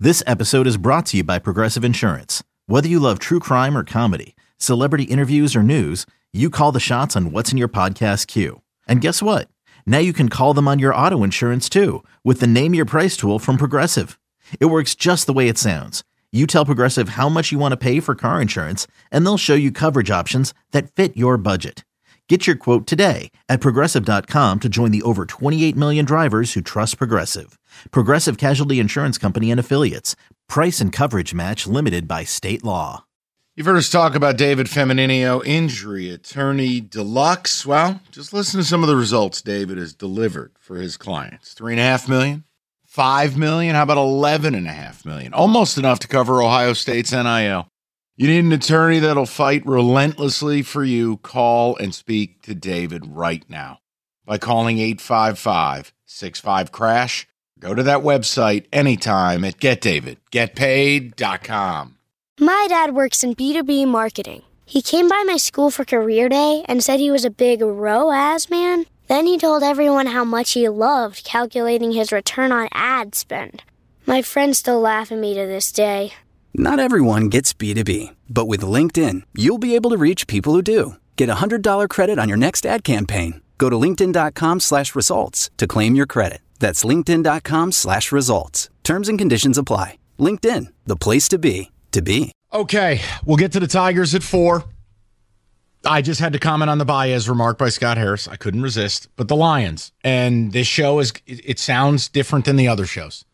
This episode is brought to you by Progressive Insurance. Whether you love true crime or comedy, celebrity interviews or news, you call the shots on what's in your podcast queue. And guess what? Now you can call them on your auto insurance too with the Name Your Price tool from Progressive. It works just the way it sounds. You tell Progressive how much you want to pay for car insurance, and they'll show you coverage options that fit your budget. Get your quote today at Progressive.com to join the over 28 million drivers who trust Progressive. Progressive Casualty Insurance Company and Affiliates. Price and coverage match limited by state law. You've heard us talk about David Femininio, injury attorney deluxe. Well, just listen to some of the results David has delivered for his clients. $3.5 million, $5 million, how about $11.5 million? Almost enough to cover Ohio State's NIL. You need an attorney that'll fight relentlessly for you. Call and speak to David right now by calling 855-65-CRASH. Go to that website anytime at getdavidgetpaid.com. My dad works in B2B marketing. He came by my school for career day and said he was a big ROAS man. Then he told everyone how much he loved calculating his return on ad spend. My friends still laugh at me to this day. Not everyone gets B2B, but with LinkedIn, you'll be able to reach people who do. Get a $100 credit on your next ad campaign. Go to linkedin.com/results to claim your credit. That's linkedin.com/results. Terms and conditions apply. LinkedIn, the place to be, to be. Okay, we'll get to the Tigers at 4. I just had to comment on the Baez remark by Scott Harris. I couldn't resist. But the Lions, and this show, it sounds different than the other shows.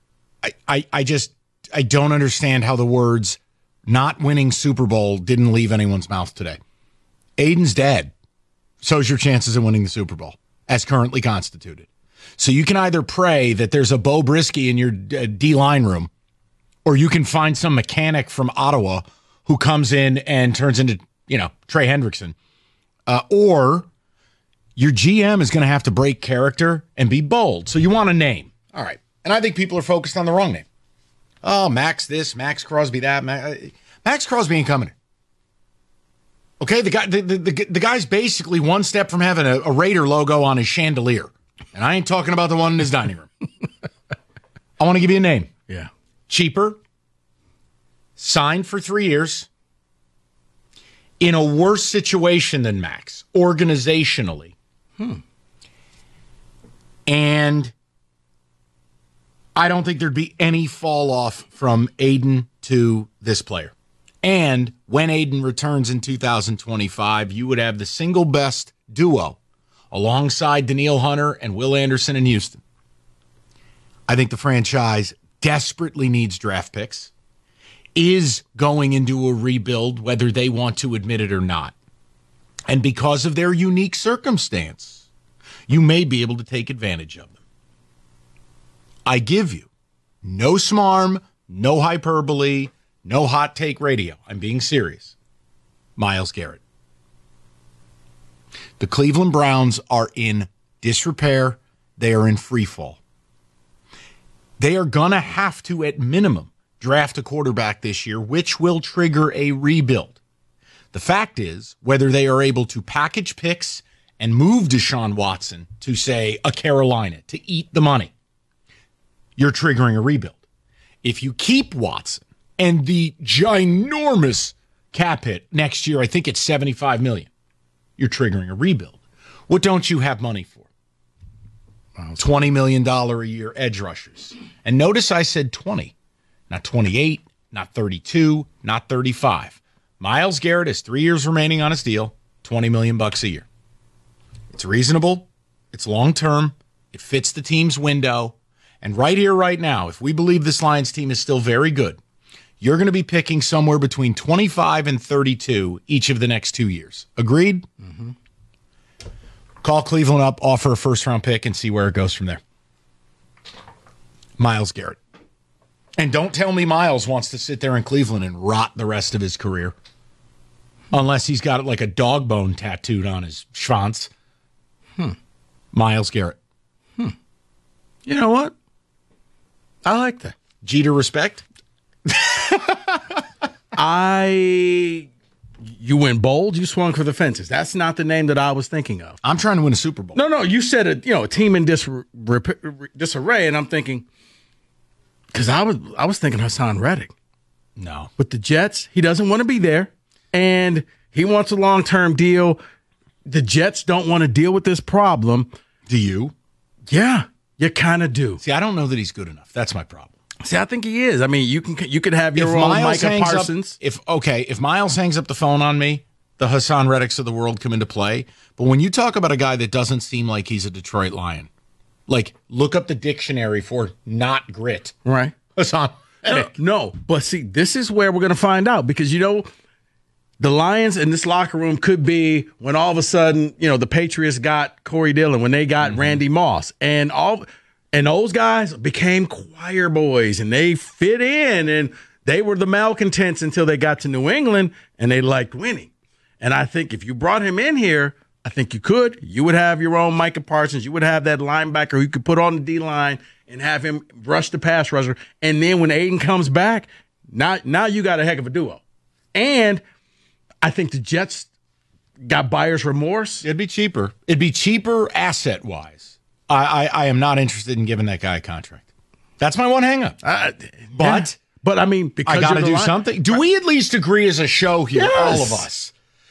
I don't understand how the words not winning Super Bowl didn't leave anyone's mouth today. Aiden's dead. So's your chances of winning the Super Bowl as currently constituted. So you can either pray that there's a Bo Brisky in your D-line room, or you can find some mechanic from Ottawa who comes in and turns into, Trey Hendrickson. Or your GM is going to have to break character and be bold. So you want a name. All right. And I think people are focused on the wrong name. Oh, Max this, Max Crosby that. Max Crosby ain't coming. Okay, the guy's basically one step from having a Raider logo on his chandelier. And I ain't talking about the one in his dining room. I want to give you a name. Yeah. Cheaper. Signed for 3 years. In a worse situation than Max, organizationally. And I don't think there'd be any fall off from Aiden to this player. And when Aiden returns in 2025, you would have the single best duo alongside Danielle Hunter and Will Anderson in Houston. I think the franchise desperately needs draft picks, is going into a rebuild, whether they want to admit it or not. And because of their unique circumstance, you may be able to take advantage of them. I give you no smarm, no hyperbole, no hot take radio. I'm being serious. Myles Garrett. The Cleveland Browns are in disrepair. They are in free fall. They are going to have to, at minimum, draft a quarterback this year, which will trigger a rebuild. The fact is, whether they are able to package picks and move Deshaun Watson to, say, a Carolina to eat the money, you're triggering a rebuild. If you keep Watson and the ginormous cap hit next year, I think it's $75 million, you're triggering a rebuild. What don't you have money for? $20 million a year edge rushers. And notice I said 20, not 28, not 32, not 35. Myles Garrett has 3 years remaining on his deal, $20 million a year. It's reasonable. It's long-term. It fits the team's window. And right here, right now, if we believe this Lions team is still very good, you're going to be picking somewhere between 25 and 32 each of the next 2 years. Agreed? Mm-hmm. Call Cleveland up, offer a first-round pick, and see where it goes from there. Myles Garrett. And don't tell me Myles wants to sit there in Cleveland and rot the rest of his career. Unless he's got like a dog bone tattooed on his schwanz. Myles Garrett. You know what? I like that. Jeter respect? You went bold. You swung for the fences. That's not the name that I was thinking of. I'm trying to win a Super Bowl. No. You said a team in disarray, and I'm thinking Because I was thinking Hassan Reddick. No. With the Jets, he doesn't want to be there, and he wants a long-term deal. The Jets don't want to deal with this problem. Do you? Yeah, you kind of do. See, I don't know that he's good enough. That's my problem. See, I think he is. I mean, you could have your own Micah Parsons. If Miles hangs up the phone on me, the Hassan Reddicks of the world come into play. But when you talk about a guy that doesn't seem like he's a Detroit Lion, like look up the dictionary for not grit. Right. Hassan Reddick. No, but see, this is where we're going to find out because, the Lions in this locker room could be when all of a sudden, the Patriots got Corey Dillon, when they got Randy Moss, and those guys became choir boys, and they fit in, and they were the malcontents until they got to New England, and they liked winning. And I think if you brought him in here, I think you could. You would have your own Micah Parsons. You would have that linebacker who you could put on the D-line and have him rush the pass rusher. And then when Aiden comes back, now you got a heck of a duo. And I think the Jets got buyer's remorse. It'd be cheaper. It'd be cheaper asset-wise. I am not interested in giving that guy a contract. That's my one hang-up. But I mean, because I got to do something. Do we at least agree as a show here, all of us?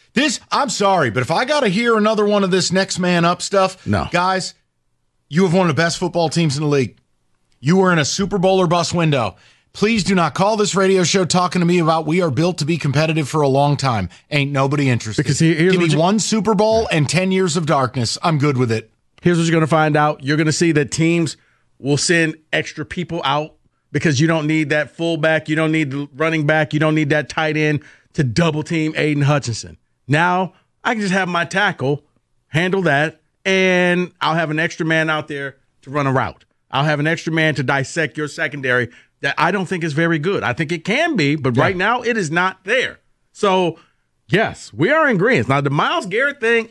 I'm sorry, but if I got to hear another one of this next man up stuff, no. Guys, you have one of the best football teams in the league. You were in a Super Bowl or bust window. Please do not call this radio show talking to me about we are built to be competitive for a long time. Ain't nobody interested. Because give me one Super Bowl and 10 years of darkness. I'm good with it. Here's what you're going to find out. You're going to see that teams will send extra people out because you don't need that fullback. You don't need the running back. You don't need that tight end to double team Aiden Hutchinson. Now, I can just have my tackle handle that, and I'll have an extra man out there to run a route. I'll have an extra man to dissect your secondary that I don't think is very good. I think it can be, but right now it is not there. So, yes, we are in agreement. Now, the Myles Garrett thing,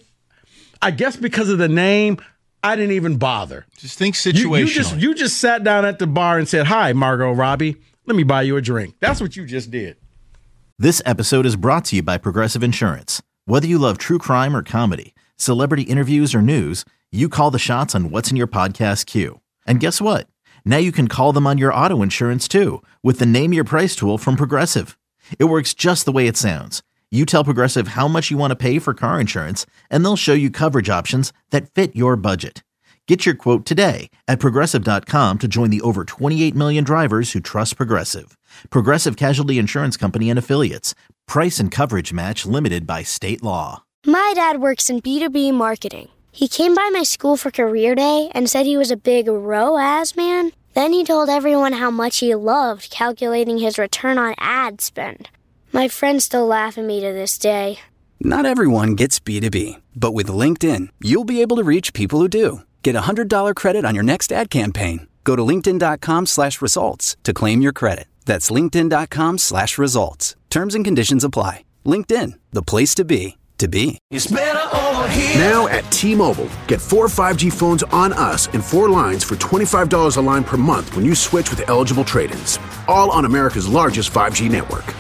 I guess because of the name, I didn't even bother. Just think situationally. You just sat down at the bar and said, "Hi, Margot Robbie, let me buy you a drink." That's what you just did. This episode is brought to you by Progressive Insurance. Whether you love true crime or comedy, celebrity interviews or news, you call the shots on what's in your podcast queue. And guess what? Now you can call them on your auto insurance too with the Name Your Price tool from Progressive. It works just the way it sounds. You tell Progressive how much you want to pay for car insurance, and they'll show you coverage options that fit your budget. Get your quote today at Progressive.com to join the over 28 million drivers who trust Progressive. Progressive Casualty Insurance Company and Affiliates. Price and coverage match limited by state law. My dad works in B2B marketing. He came by my school for career day and said he was a big ROAS man. Then he told everyone how much he loved calculating his return on ad spend. My friends still laugh at me to this day. Not everyone gets B2B, but with LinkedIn, you'll be able to reach people who do. Get a $100 credit on your next ad campaign. Go to linkedin.com/results to claim your credit. That's linkedin.com/results. Terms and conditions apply. LinkedIn, the place to be, to be. It's better over here. Now at T-Mobile, get 4 5G phones on us and 4 lines for $25 a line per month when you switch with eligible trade-ins. All on America's largest 5G network.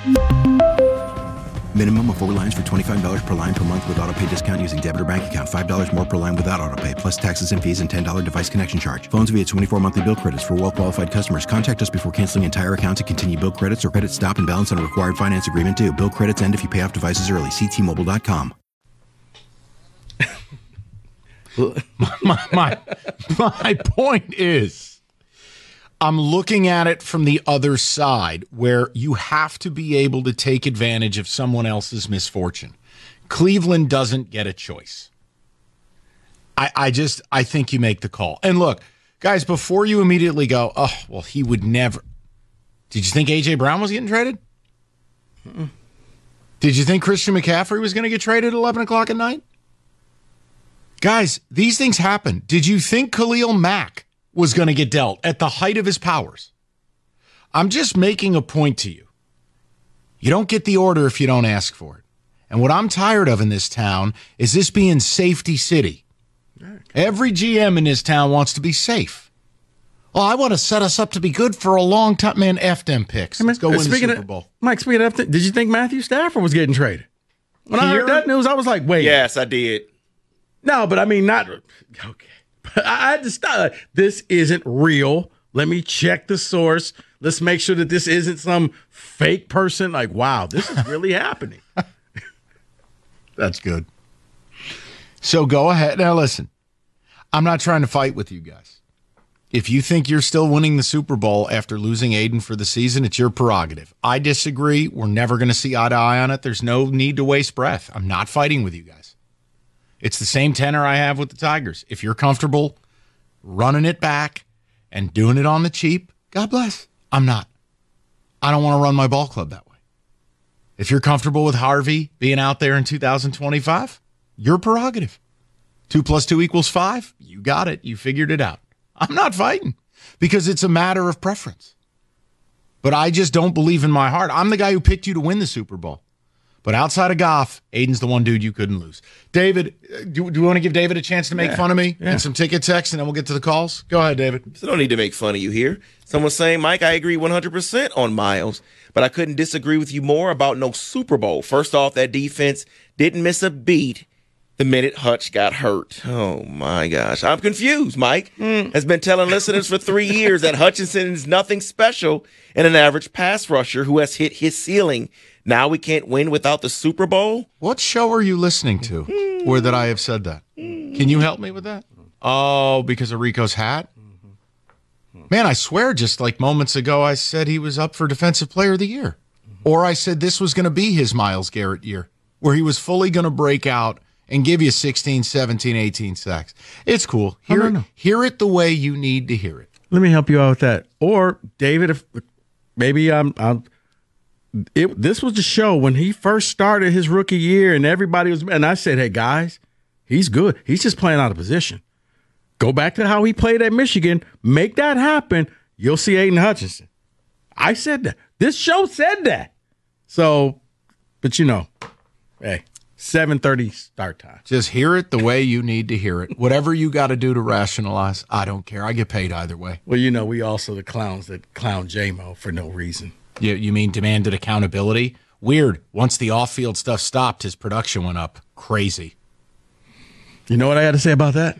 Minimum of 4 lines for $25 per line per month with autopay discount using debit or bank account. $5 more per line without autopay, plus taxes and fees and $10 device connection charge. Phones via 24 monthly bill credits for well-qualified customers. Contact us before canceling entire account to continue bill credits or credit stop and balance on a required finance agreement due. Bill credits end if you pay off devices early. See T-Mobile.com. My point is, I'm looking at it from the other side where you have to be able to take advantage of someone else's misfortune. Cleveland doesn't get a choice. I think you make the call. And look, guys, before you immediately go, oh, well, he would never. Did you think A.J. Brown was getting traded? Mm-mm. Did you think Christian McCaffrey was going to get traded at 11 o'clock at night? Guys, these things happen. Did you think Khalil Mack was going to get dealt at the height of his powers? I'm just making a point to you. You don't get the order if you don't ask for it. And what I'm tired of in this town is this being safety city. Every GM in this town wants to be safe. Oh, I want to set us up to be good for a long time. Man, F them picks. Let's go win the Super Bowl. Mike, speaking of, did you think Matthew Stafford was getting traded? When I heard that news, I was like, wait. Yes, I did. No, but I mean, not. Okay. I had to stop. This isn't real. Let me check the source. Let's make sure that this isn't some fake person. Like, wow, this is really happening. That's good. So go ahead. Now, listen, I'm not trying to fight with you guys. If you think you're still winning the Super Bowl after losing Aiden for the season, it's your prerogative. I disagree. We're never going to see eye to eye on it. There's no need to waste breath. I'm not fighting with you guys. It's the same tenor I have with the Tigers. If you're comfortable running it back and doing it on the cheap, God bless. I'm not. I don't want to run my ball club that way. If you're comfortable with Harvey being out there in 2025, your prerogative. 2 + 2 = 5. You got it. You figured it out. I'm not fighting because it's a matter of preference. But I just don't believe in my heart. I'm the guy who picked you to win the Super Bowl. But outside of Goff, Aiden's the one dude you couldn't lose. David, do you want to give David a chance to make fun of me and some ticket text, and then we'll get to the calls? Go ahead, David. So don't need to make fun of you here. Someone's saying, Mike, I agree 100% on Miles, but I couldn't disagree with you more about no Super Bowl. First off, that defense didn't miss a beat the minute Hutch got hurt. Oh, my gosh. I'm confused. Mike has been telling listeners for 3 years that Hutchinson is nothing special and an average pass rusher who has hit his ceiling. Now we can't win without the Super Bowl? What show are you listening to where that I have said that? Can you help me with that? Oh, because of Rico's hat? Man, I swear just like moments ago I said he was up for Defensive Player of the Year. Or I said this was going to be his Myles Garrett year, where he was fully going to break out and give you 16, 17, 18 sacks. It's cool. Hear it the way you need to hear it. Let me help you out with that. Or, David, if maybe this was the show when he first started his rookie year and everybody was – and I said, hey, guys, he's good. He's just playing out of position. Go back to how he played at Michigan. Make that happen. You'll see Aiden Hutchinson. I said that. This show said that. So, but hey, 7:30 start time. Just hear it the way you need to hear it. Whatever you got to do to rationalize, I don't care. I get paid either way. Well, we also the clowns that clown J-Mo for no reason. You mean demanded accountability? Weird. Once the off-field stuff stopped, his production went up. Crazy. You know what I had to say about that?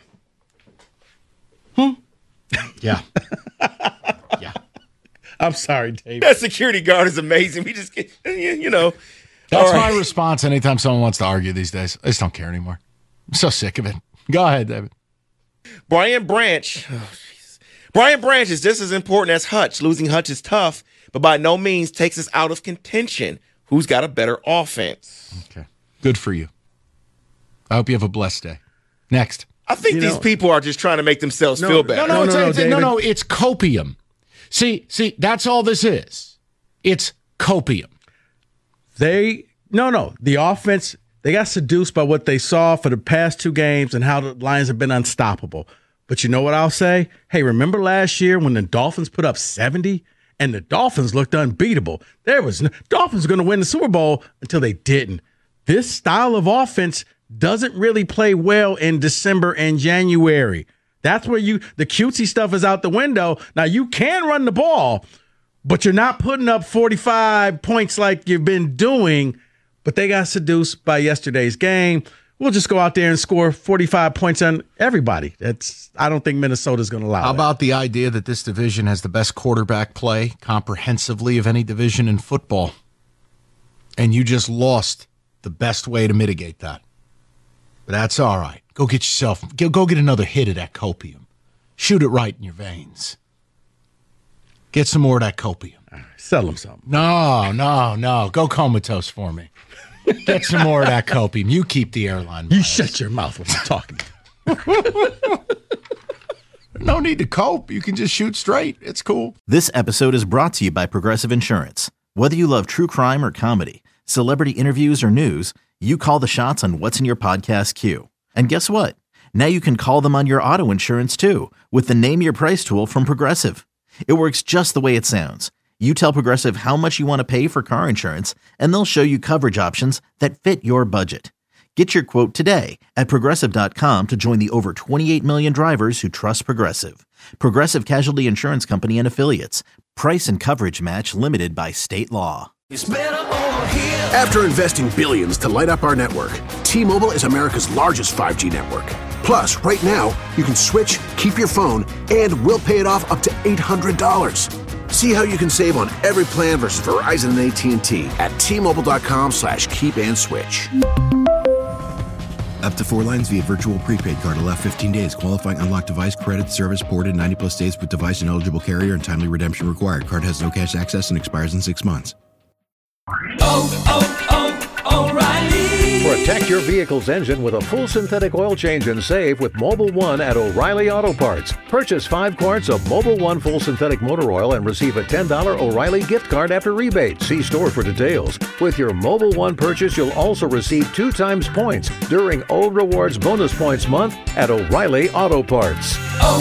Yeah. Yeah. I'm sorry, Dave. That security guard is amazing. We just get, That's my response anytime someone wants to argue these days. I just don't care anymore. I'm so sick of it. Go ahead, David. Brian Branch. Brian Branch is just as important as Hutch. Losing Hutch is tough, but by no means takes us out of contention. Who's got a better offense? Okay. Good for you. I hope you have a blessed day. Next. I think these people are just trying to make themselves feel better. No, it's copium. See, that's all this is. It's copium. The offense, they got seduced by what they saw for the past 2 games and how the Lions have been unstoppable. But you know what I'll say? Hey, remember last year when the Dolphins put up 70 and the Dolphins looked unbeatable? Dolphins were going to win the Super Bowl until they didn't. This style of offense doesn't really play well in December and January. That's where the cutesy stuff is out the window. Now, you can run the ball, but you're not putting up 45 points like you've been doing. But they got seduced by yesterday's game. We'll just go out there and score 45 points on everybody. I don't think Minnesota's going to allow How about the idea that this division has the best quarterback play comprehensively of any division in football? And you just lost the best way to mitigate that. But that's all right. Go get another hit of that copium. Shoot it right in your veins. Get some more of that copium. Sell them something. No. Go comatose for me. Get some more of that copium. You keep the airline. You shut your mouth when I'm talking. No need to cope. You can just shoot straight. It's cool. This episode is brought to you by Progressive Insurance. Whether you love true crime or comedy, celebrity interviews or news, you call the shots on what's in your podcast queue. And guess what? Now you can call them on your auto insurance too with the Name Your Price tool from Progressive. It works just the way it sounds. You tell Progressive how much you want to pay for car insurance, and they'll show you coverage options that fit your budget. Get your quote today at Progressive.com to join the over 28 million drivers who trust Progressive. Progressive Casualty Insurance Company and Affiliates. Price and coverage match limited by state law. After investing billions to light up our network, T-Mobile is America's largest 5G network. Plus, right now, you can switch, keep your phone, and we'll pay it off up to $800. See how you can save on every plan versus Verizon and AT&T at T-Mobile.com/keep-and-switch. Up to 4 lines via virtual prepaid card. Allow 15 days. Qualifying unlocked device credit service ported 90-plus days with device and eligible carrier and timely redemption required. Card has no cash access and expires in 6 months. O'Reilly. Protect your vehicle's engine with a full synthetic oil change and save with Mobil 1 at O'Reilly Auto Parts. Purchase 5 quarts of Mobil 1 full synthetic motor oil and receive a $10 O'Reilly gift card after rebate. See store for details. With your Mobil 1 purchase, you'll also receive 2 times points during O Rewards Bonus Points Month at O'Reilly Auto Parts.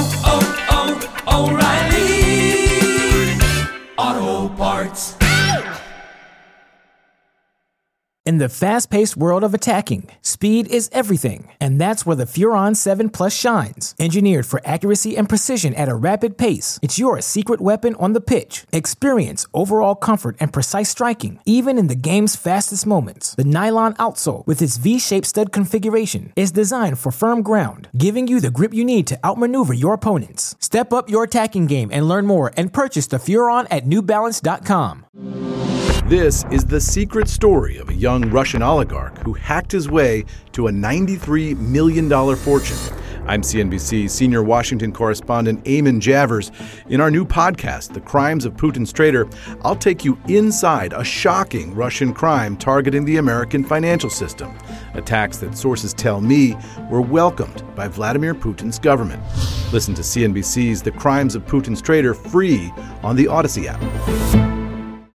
O'Reilly Auto Parts. In the fast-paced world of attacking, speed is everything, and that's where the Furon 7 Plus shines. Engineered for accuracy and precision at a rapid pace, it's your secret weapon on the pitch. Experience overall comfort and precise striking, even in the game's fastest moments. The nylon outsole, with its V-shaped stud configuration, is designed for firm ground, giving you the grip you need to outmaneuver your opponents. Step up your attacking game and learn more and purchase the Furon at NewBalance.com. This is the secret story of a young Russian oligarch who hacked his way to a $93 million fortune. I'm CNBC senior Washington correspondent Eamon Javers. In our new podcast, The Crimes of Putin's Traitor, I'll take you inside a shocking Russian crime targeting the American financial system. Attacks that sources tell me were welcomed by Vladimir Putin's government. Listen to CNBC's The Crimes of Putin's Traitor free on the Odyssey app.